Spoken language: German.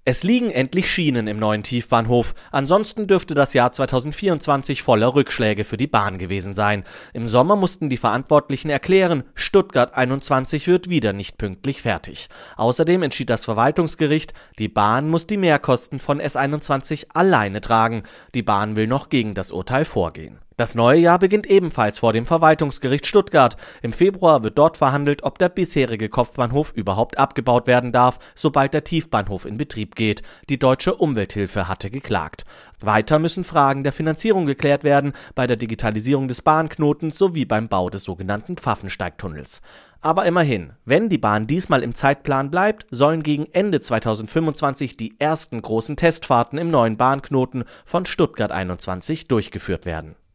Es liegen endlich Schienen im neuen Tiefbahnhof. Ansonsten dürfte das Jahr 2024 voller Rückschläge für die Bahn gewesen sein. Im Sommer mussten die Verantwortlichen erklären, Stuttgart 21 wird wieder nicht pünktlich fertig. Außerdem entschied das Verwaltungsgericht, die Bahn muss die Mehrkosten von S21 alleine tragen. Die Bahn will noch gegen das Urteil vorgehen. Das neue Jahr beginnt ebenfalls vor dem Verwaltungsgericht Stuttgart. Im Februar wird dort verhandelt, ob der bisherige Kopfbahnhof überhaupt abgebaut werden darf, sobald der Tiefbahnhof in Betrieb geht. Die Deutsche Umwelthilfe hatte geklagt. Weiter müssen Fragen der Finanzierung geklärt werden, bei der Digitalisierung des Bahnknotens sowie beim Bau des sogenannten Pfaffensteigtunnels. Aber immerhin, wenn die Bahn diesmal im Zeitplan bleibt, sollen gegen Ende 2025 die ersten großen Testfahrten im neuen Bahnknoten von Stuttgart 21 durchgeführt werden.